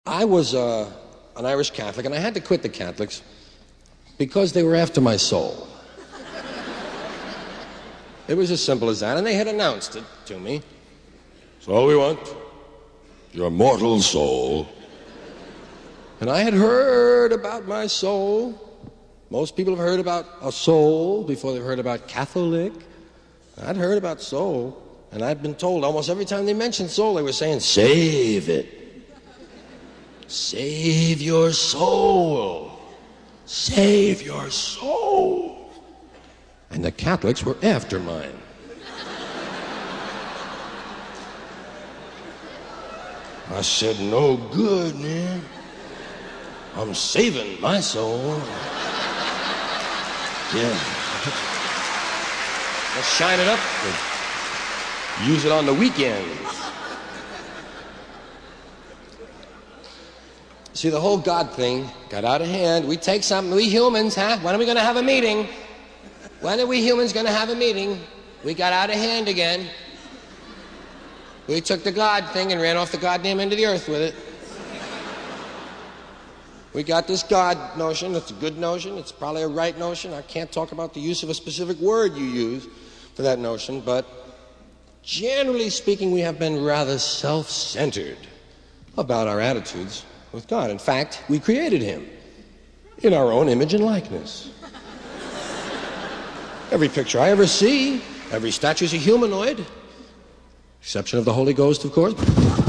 I was an Irish Catholic, and I had to quit the Catholics because they were after my soul. It was as simple as that, and they had announced it to me. So we want your mortal soul. And I had heard about my soul. Most people have heard about a soul before they've heard about Catholic. I'd heard about soul, and I'd been told almost every time they mentioned soul, they were saying, save it. Save your soul. Save your soul. And the Catholics were after mine. I said, no good, man. I'm saving my soul. Yeah. Let's shine it up and use it on the weekends. See, the whole God thing got out of hand. We take something, we humans, when are we going to have a meeting? When are we humans going to have a meeting? We got out of hand again. We took the God thing and ran off the goddamn end of the earth with it. We got this God notion. It's a good notion. It's probably a right notion. I can't talk about the use of a specific word you use for that notion, but generally speaking, we have been rather self-centered about our attitudes with God. In fact, we created him in our own image and likeness. Every picture I ever see, every statue is a humanoid, exception of the Holy Ghost, of course.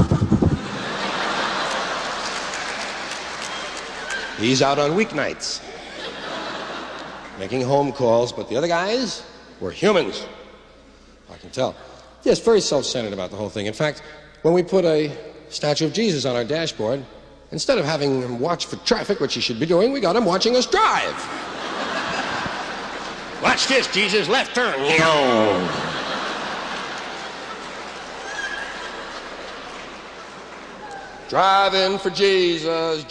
He's out on weeknights, making home calls, but the other guys were humans. I can tell. Yes, very self-centered about the whole thing. In fact, when we put a statue of Jesus on our dashboard, instead of having him watch for traffic, which he should be doing, we got him watching us drive. Watch this, Jesus, left turn. Driving for Jesus,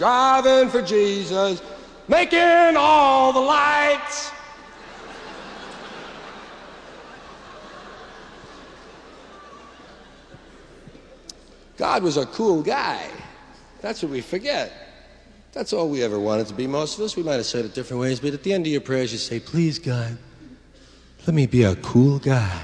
making all the lights. God was a cool guy. That's what we forget. That's all we ever wanted to be, most of us. We might have said it different ways, but at the end of your prayers you say, please, God, let me be a cool guy.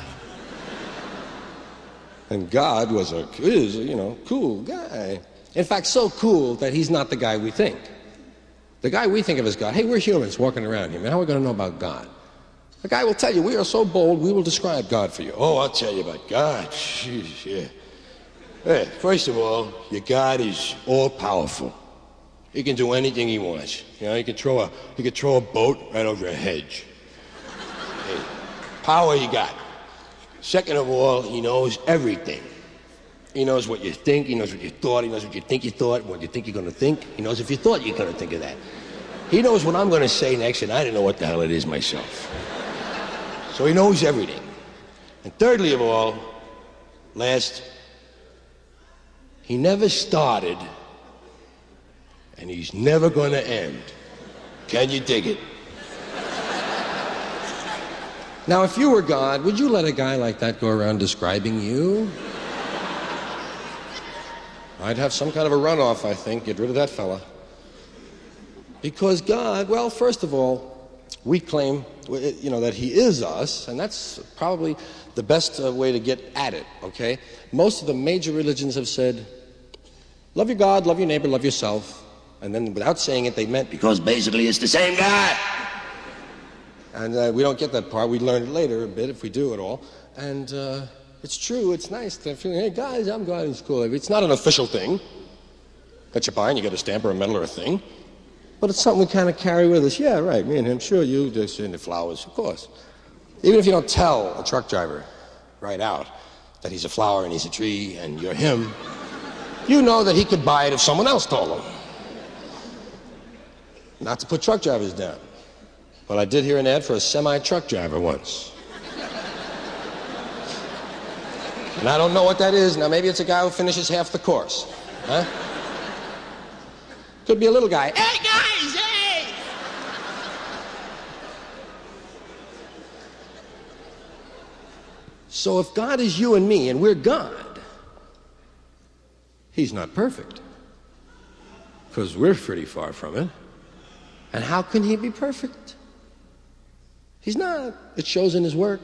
And God is a cool guy. In fact, so cool that he's not the guy we think. The guy we think of as God, hey, we're humans walking around here, man. How are we going to know about God? The guy will tell you, we are so bold, we will describe God for you. Oh, I'll tell you about God. Jeez, yeah. Hey, first of all, your God is all-powerful. He can do anything he wants. You know, he can throw a boat right over a hedge. Hey, power you got. Second of all, he knows everything. He knows what you think, he knows what you thought, he knows what you think you thought, what you think you're going to think. He knows if you thought you're going to think of that. He knows what I'm going to say next, and I don't know what the hell it is myself. So he knows everything. And thirdly of all, he never started, and he's never going to end. Can you dig it? Now, if you were God, would you let a guy like that go around describing you? I'd have some kind of a runoff, I think, get rid of that fella. Because God, well, first of all, we claim, that he is us, and that's probably the best way to get at it, okay? Most of the major religions have said, love your God, love your neighbor, love yourself. And then without saying it, they meant, because basically it's the same God. And we don't get that part. We learn it later a bit, if we do at all. And it's true, it's nice to feel, hey, guys, I'm God, it's cool. It's not an official thing that you buy and you get a stamp or a medal or a thing. But it's something we kind of carry with us. Yeah, right, me and him, sure, you, this, and the flowers, of course. Even if you don't tell a truck driver right out that he's a flower and he's a tree and you're him, you know that he could buy it if someone else told him. Not to put truck drivers down, but I did hear an ad for a semi-truck driver once. And I don't know what that is. Now, maybe it's a guy who finishes half the course. Huh? Could be a little guy. Hey, guys, hey! So if God is you and me, and we're God, he's not perfect. because we're pretty far from it. And how can he be perfect? He's not. It shows in his work.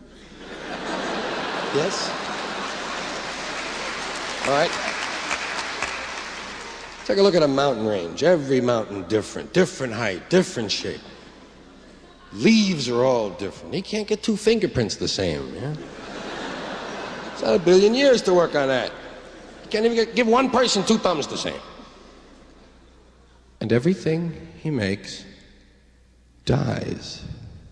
Yes? All right. Take a look at a mountain range. Every mountain different. Different height, different shape. Leaves are all different. He can't get two fingerprints the same. Yeah? It's not 1 billion years to work on that. You can't even give one person two thumbs the same. And everything he makes dies.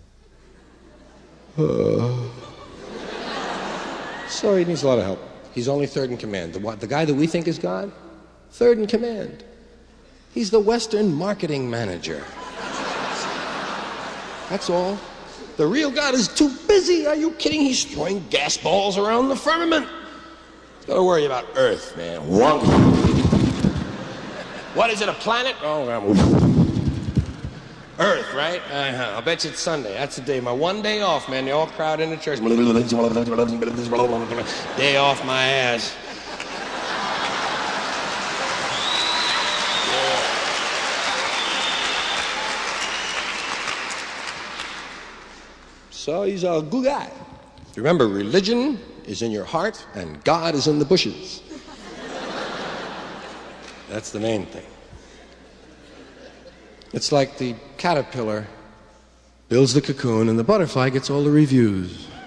So he needs a lot of help. He's only third in command. The guy that we think is God, third in command. He's the Western marketing manager. That's all. The real God is too busy. Are you kidding? He's throwing gas balls around the firmament. He's got to worry about Earth, man. What is it, a planet? Oh, Earth, right? I'll bet you it's Sunday. That's the day. My one day off, man. They all crowd into church. Day off my ass. So he's a good guy. Remember, religion is in your heart and God is in the bushes. That's the main thing. It's like the caterpillar builds the cocoon and the butterfly gets all the reviews.